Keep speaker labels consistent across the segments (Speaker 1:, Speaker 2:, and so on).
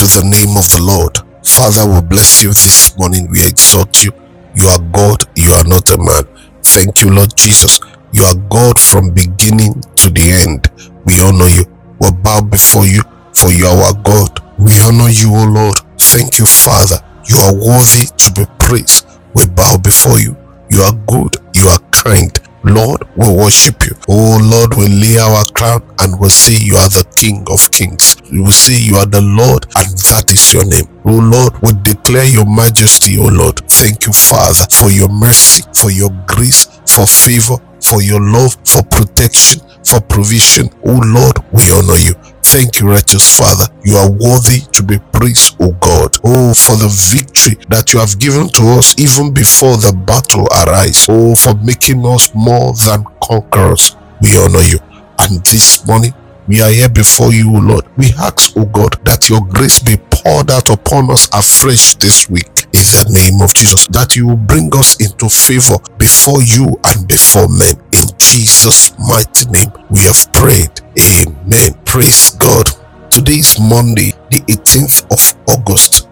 Speaker 1: the name of the Lord. Father, we bless you this morning. We exalt you. You are God. You are not a man. Thank you, Lord Jesus. You are God from beginning to the end. We honor you. We bow before you, for you are our God. We honor you, O Lord. Thank you, Father. You are worthy to be praised. We bow before you. You are good. You are kind. Lord, we worship you. Oh Lord, we lay our crown and we say you are the King of Kings. We will say you are the Lord, and that is your name. Oh Lord, we declare your majesty, oh Lord. Thank you, Father, for your mercy, for your grace, for favor, for your love, for protection, for provision. Oh Lord, we honor you. Thank you, righteous Father. You are worthy to be praised, O God. Oh, for the victory that you have given to us even before the battle arise. Oh, for making us more than conquerors. We honor you. And this morning, we are here before you, O Lord. We ask, O God, that your grace be poured out upon us afresh this week. In the name of Jesus, that you will bring us into favor before you and before men. In Jesus' mighty name, we have prayed. Amen. Praise God. Today is Monday, the 18th of August,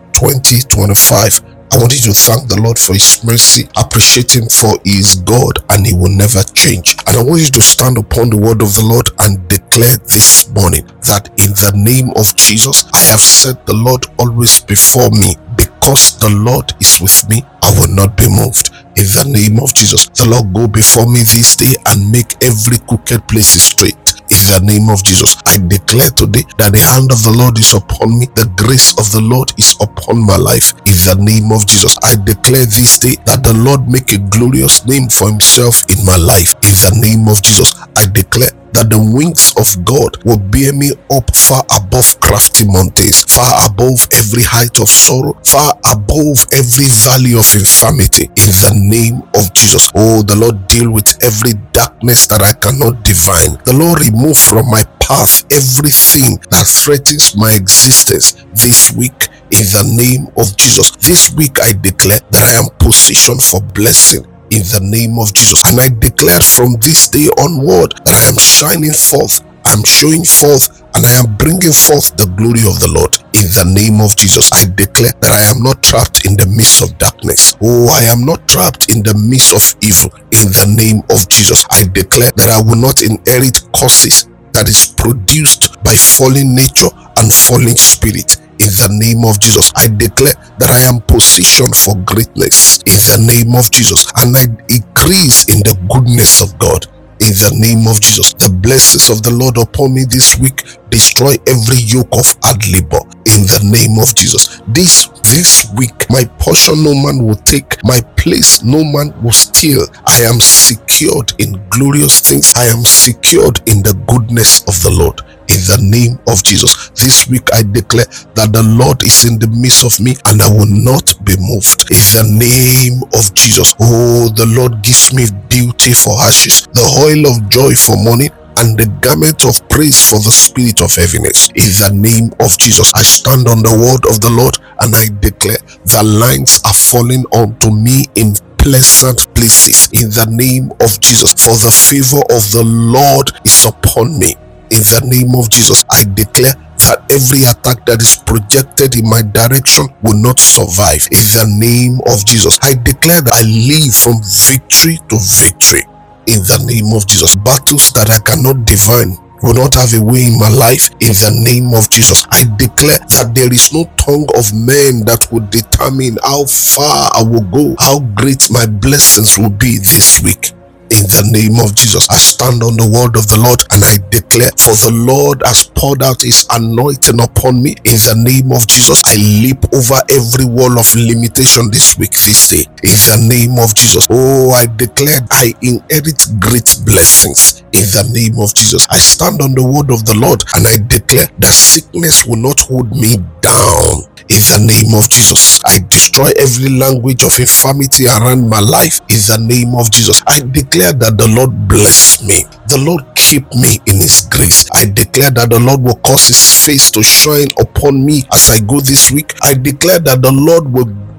Speaker 1: 2025. I want you to thank the Lord for his mercy, appreciate him for he is God and he will never change. And I want you to stand upon the word of the Lord and declare this morning that in the name of Jesus, I have set the Lord always before me. Because the Lord is with me, I will not be moved. In the name of Jesus, the Lord go before me this day and make every crooked place straight. In the name of Jesus, I declare today that the hand of the Lord is upon me. The grace of the Lord is upon my life. In the name of Jesus, I declare this day that the Lord make a glorious name for himself in my life. In the name of Jesus, I declare that the wings of God will bear me up far above crafty mountains, far above every height of sorrow, far above every valley of infirmity. In the name of Jesus, oh, the Lord deal with every darkness that I cannot divine. The Lord remove from my path everything that threatens my existence this week. In the name of Jesus, this week I declare that I am positioned for blessing. In the name of Jesus, and I declare from this day onward that I am shining forth, I am showing forth, and I am bringing forth the glory of the Lord. In the name of Jesus, I declare that I am not trapped in the midst of darkness. Oh, I am not trapped in the midst of evil. In the name of Jesus, I declare that I will not inherit curses that is produced by fallen nature and fallen spirit. In the name of Jesus, I declare that I am positioned for greatness. In the name of Jesus, and I increase in the goodness of God. In the name of Jesus, the blessings of the Lord upon me this week destroy every yoke of hard labor. In the name of Jesus, this week, my portion no man will take, my place no man will steal. I am secured in glorious things. I am secured in the goodness of the Lord. In the name of Jesus, this week I declare that the Lord is in the midst of me and I will not be moved. In the name of Jesus, oh, the Lord gives me beauty for ashes, the oil of joy for mourning, and the garment of praise for the spirit of heaviness. In the name of Jesus, I stand on the word of the Lord and I declare the lines are falling onto me in pleasant places. In the name of Jesus, for the favor of the Lord is upon me. In the name of Jesus, I declare that every attack that is projected in my direction will not survive. In the name of Jesus, I declare that I live from victory to victory. In the name of Jesus, battles that I cannot divine will not have a way in my life. In the name of Jesus, I declare that there is no tongue of man that will determine how far I will go, how great my blessings will be this week. In the name of Jesus, I stand on the word of the Lord and I declare, for the Lord has poured out his anointing upon me. In the name of Jesus, I leap over every wall of limitation this week, this day. In the name of Jesus, oh, I declare I inherit great blessings. In the name of Jesus, I stand on the word of the Lord and I declare that sickness will not hold me down. In the name of Jesus, I destroy every language of infirmity around my life. In the name of Jesus, I declare that the Lord bless me. The Lord keep me in his grace. I declare that the Lord will cause his face to shine upon me as I go this week. I declare that the Lord will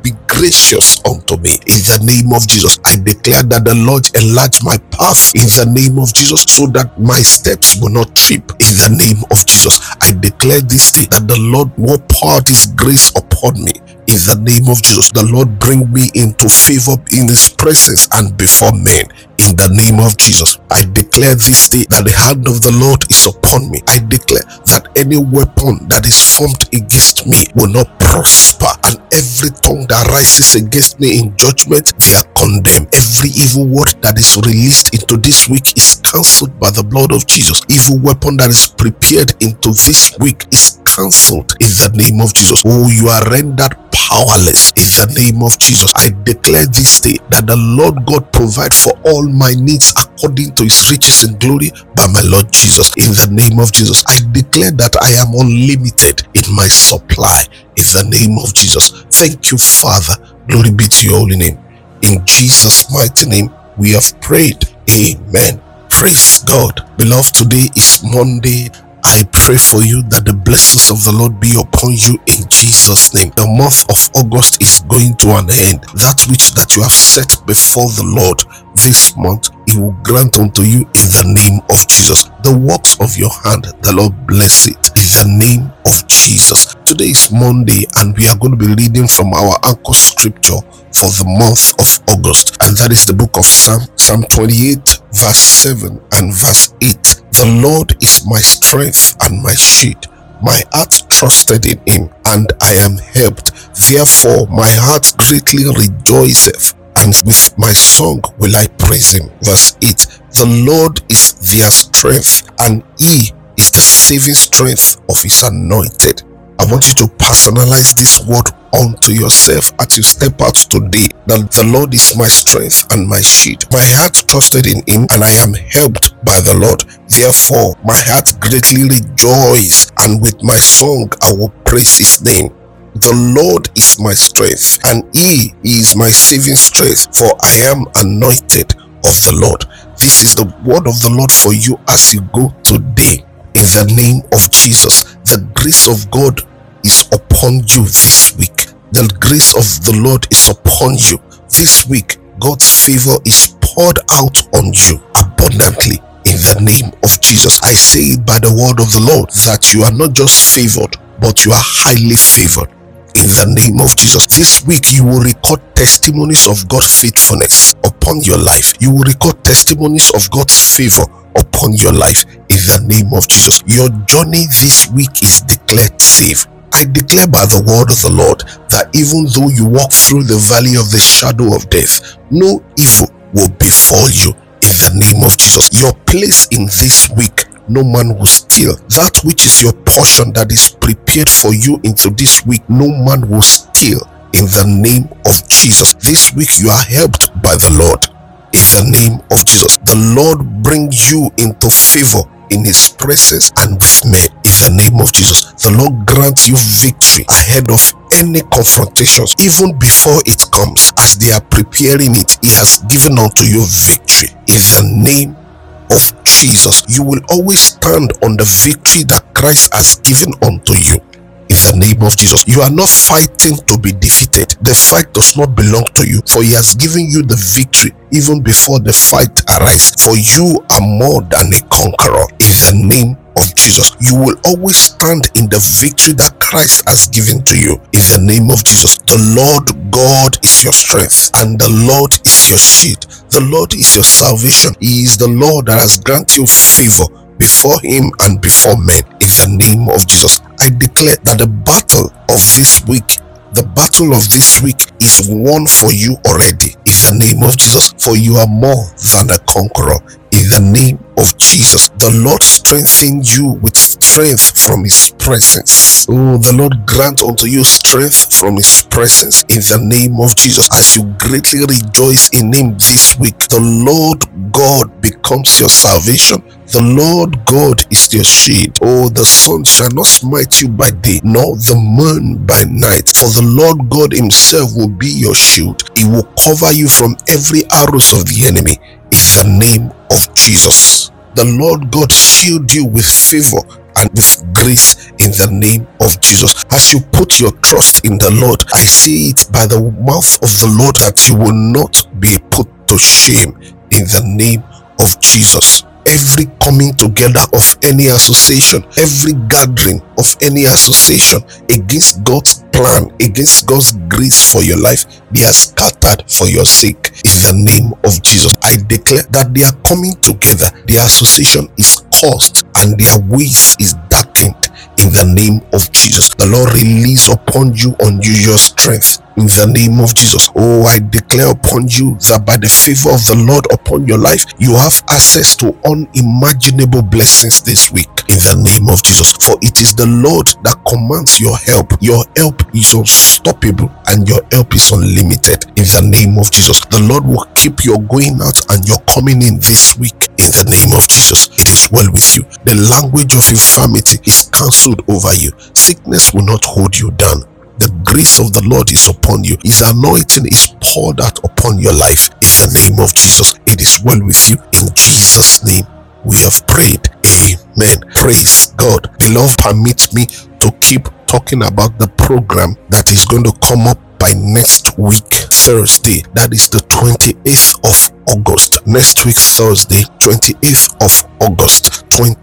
Speaker 1: be gracious unto me. In the name of Jesus, I declare that the Lord enlarge my path in the name of Jesus, so that my steps will not trip. In the name of Jesus, I declare this day that the Lord will pour out his grace upon me. In the name of Jesus, the Lord bring me into favor in his presence and before men. In the name of Jesus, I declare this day that the hand of the Lord is upon me. I declare that any weapon that is formed against me will not prosper, and every tongue that rises against me in judgment, they are condemned. Every evil word that is released into this week is cancelled by the blood of Jesus. Evil weapon that is prepared into this week is cancelled in the name of Jesus. Oh, you are rendered powerless in the name of Jesus. I declare this day that the Lord God provide for all my needs according to his riches and glory by my Lord Jesus. In the name of Jesus, I declare that I am unlimited in my supply in the name of Jesus. Thank you, Father. Glory be to your holy name. In Jesus' mighty name we have prayed. Amen. Praise God. Beloved, today is Monday. I pray for you that the blessings of the Lord be upon you in Jesus' name. The month of August is going to an end. That which that you have set before the Lord this month, he will grant unto you in the name of Jesus. The works of your hand, the Lord bless it in the name of Jesus. Today is Monday, and we are going to be reading from our anchor scripture for the month of August, and that is the book of Psalm 28 verse 7 and verse 8. The Lord is my strength and my shield. My heart trusted in him, and I am helped. Therefore my heart greatly rejoiceth, and with my song will I praise him. Verse 8. The Lord is their strength, and he is the saving strength of his anointed. I want you to personalize this word unto yourself as you step out today. That the Lord is my strength and my shield. My heart trusted in him, and I am helped by the Lord. Therefore my heart greatly rejoices, and with my song I will praise his name. The Lord is my strength, and he is my saving strength, for I am anointed of the Lord. This is the word of the Lord for you as you go today. In the name of Jesus, the grace of God is upon you this week. The grace of the Lord is upon you this week. God's favor is poured out on you abundantly in the name of Jesus. I say it by the word of the Lord that you are not just favored, but you are highly favored in the name of Jesus. This week you will record testimonies of God's faithfulness upon your life. You will record testimonies of God's favor upon your life in the name of Jesus. Your journey this week is declared safe. I declare by the word of the Lord that even though you walk through the valley of the shadow of death, no evil will befall you in the name of Jesus. Your place in this week, no man will steal. That which is your portion that is prepared for you into this week, no man will steal in the name of Jesus. This week you are helped by the Lord in the name of Jesus. The Lord brings you into favor in his presence and with men in the name of Jesus. The Lord grants you victory ahead of any confrontations. Even before it comes, as they are preparing it, he has given unto you victory in the name of Jesus. You will always stand on the victory that Christ has given unto you in the name of Jesus. You are not fighting to be defeated. The fight does not belong to you, for he has given you the victory even before the fight arises. For you are more than a conqueror in the name of Jesus. You will always stand in the victory that Christ has given to you in the name of Jesus. The Lord God is your strength, and the Lord is your shield. The Lord is your salvation. He is the Lord that has granted you favor before him and before men in the name of Jesus. I declare that the battle of this week, is won for you already in the name of Jesus, for you are more than a conqueror in the name of Jesus. The Lord strengthen you with strength from his presence. Oh, the Lord grant unto you strength from his presence in the name of Jesus. As you greatly rejoice in him this week, the Lord God becomes your salvation. The Lord God is your shield. Oh, the sun shall not smite you by day, nor the moon by night. For the Lord God himself will be your shield. He will cover you from every arrows of the enemy in the name of Jesus. The Lord God shield you with favor and with grace in the name of Jesus. As you put your trust in the Lord, I see it by the mouth of the Lord that you will not be put to shame in the name of Jesus. Every coming together of any association, every gathering of any association against God's plan, against God's grace for your life, they are scattered for your sake in the name of Jesus. I declare that they are coming together. Their association is cursed and their ways is darkened in the name of Jesus. The Lord release upon you unusual strength in the name of Jesus. Oh, I declare upon you that by the favor of the Lord upon your life, you have access to unimaginable blessings this week in the name of Jesus. For it is the Lord that commands your help. Your help is unstoppable and your help is unlimited in the name of Jesus. The Lord will keep your going out and your coming in this week in the name of Jesus. It is well with you. The language of infirmity is cancelled over you. Sickness will not hold you down. The grace of the Lord is upon you. His anointing is poured out upon your life in the name of Jesus. It is well with you. In Jesus' name we have prayed. Amen. Praise God. Beloved, permit me to keep talking about the program that is going to come up by next week, Thursday. That is the 28th of August. Next week, Thursday, 28th of August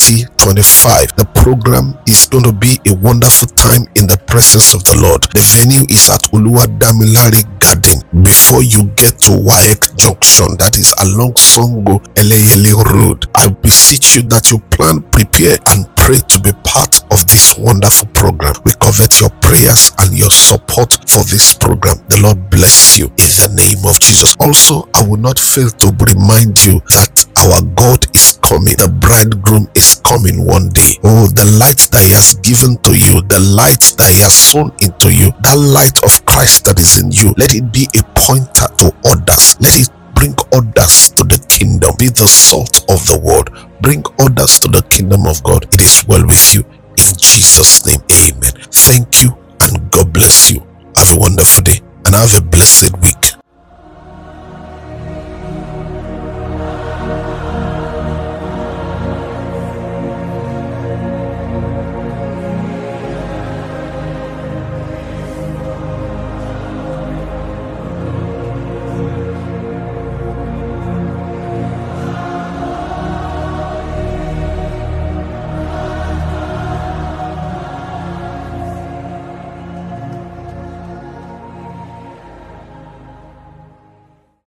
Speaker 1: 2025. The program is going to be a wonderful time in the presence of the Lord. The venue is at Oluwadamilare Garden before you get to WAEC Junction, that is along Songo Eleyele Road. I beseech you that you plan, prepare and pray to be part of this wonderful program. We covet your prayers and your support for this program. The Lord bless you in the name of Jesus. Also, I will not fail to remind you that our God is coming. The bridegroom is coming one day. Oh, the light that he has given to you, the light that he has sown into you, that light of Christ that is in you, let it be a pointer to others. Let it bring others to the kingdom. Be the salt of the world. Bring others to the kingdom of God. It is well with you. In Jesus' name, amen. Thank you and God bless you. Have a wonderful day and have a blessed week.